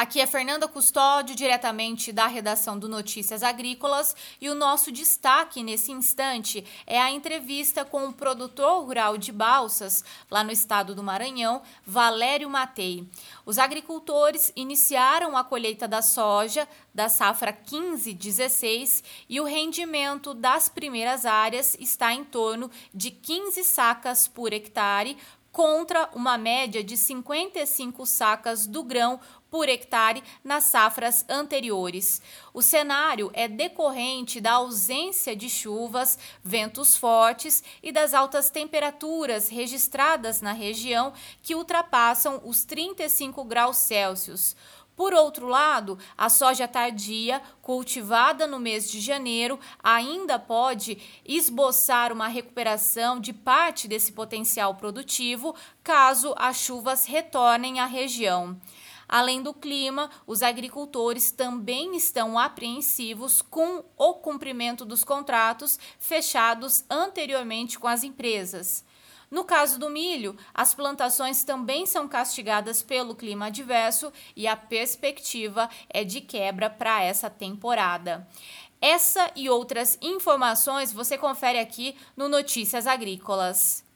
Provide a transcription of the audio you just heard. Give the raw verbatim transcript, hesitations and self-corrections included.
Aqui é Fernanda Custódio, diretamente da redação do Notícias Agrícolas, e o nosso destaque nesse instante é a entrevista com o produtor rural de Balsas, lá no estado do Maranhão, Valério Matei. Os agricultores iniciaram a colheita da soja da safra quinze dezesseis e o rendimento das primeiras áreas está em torno de quinze sacas por hectare, contra uma média de cinquenta e cinco sacas do grão por hectare nas safras anteriores. O cenário é decorrente da ausência de chuvas, ventos fortes e das altas temperaturas registradas na região, que ultrapassam os trinta e cinco graus Celsius. Por outro lado, a soja tardia, cultivada no mês de janeiro, ainda pode esboçar uma recuperação de parte desse potencial produtivo, caso as chuvas retornem à região. Além do clima, os agricultores também estão apreensivos com o cumprimento dos contratos fechados anteriormente com as empresas. No caso do milho, as plantações também são castigadas pelo clima adverso e a perspectiva é de quebra para essa temporada. Essa e outras informações você confere aqui no Notícias Agrícolas.